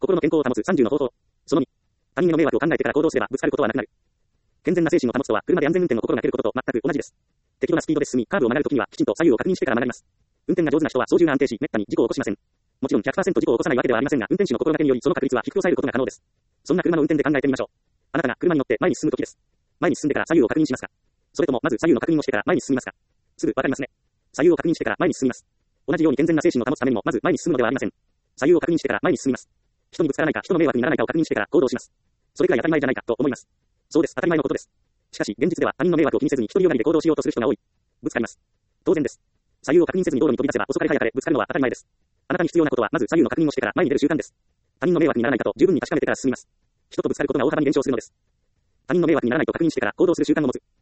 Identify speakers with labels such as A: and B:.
A: 心の健康を保つ30の方法。その2。他人への迷惑を考えてから行動すればぶつかることはなくなる。健全な精神を保つとは、車で安全運転の心がけることと全く同じです。適度なスピードで進み、カーブを曲がるときには、きちんと左右を確認してから曲がります。運転が上手な人は操縦が安定し、滅多に事故を起こしません。もちろん 100% 事故を起こさないわけではありませんが、運転手の心がけによりその確率は低く抑えることが可能です。そんな車の運転で考えてみましょう。あなたが車に乗って前に進むときです。前に進んでから左右を確認しますか？それともまず左右の確認をしてから前に進みますか？すぐわかりますね。左右を確認してから前に進みます。同じように健全な精神を保つためにもまず前に進むのではありません。左右を確認してから前に進みます。人にぶつからないか人の迷惑にならないかを確認してから行動します。それくらい当たり前じゃないかと思います。そうです、当たり前のことです。しかし現実では他人の迷惑を気にせずに独りよがりで行動しようとする人が多い。ぶつかります。当然です。左右を確認せずに道路に飛び出せば遅かれ早かれぶつかるのは当たり前です。あなたに必要なことはまず左右の確認をしてから前に出る習慣です。他人の迷惑にならないかと十分に確かめてから進みます。人とぶつかることが大幅に減少するのです。他人の迷惑にならないと確認してから行動する習慣を持つ。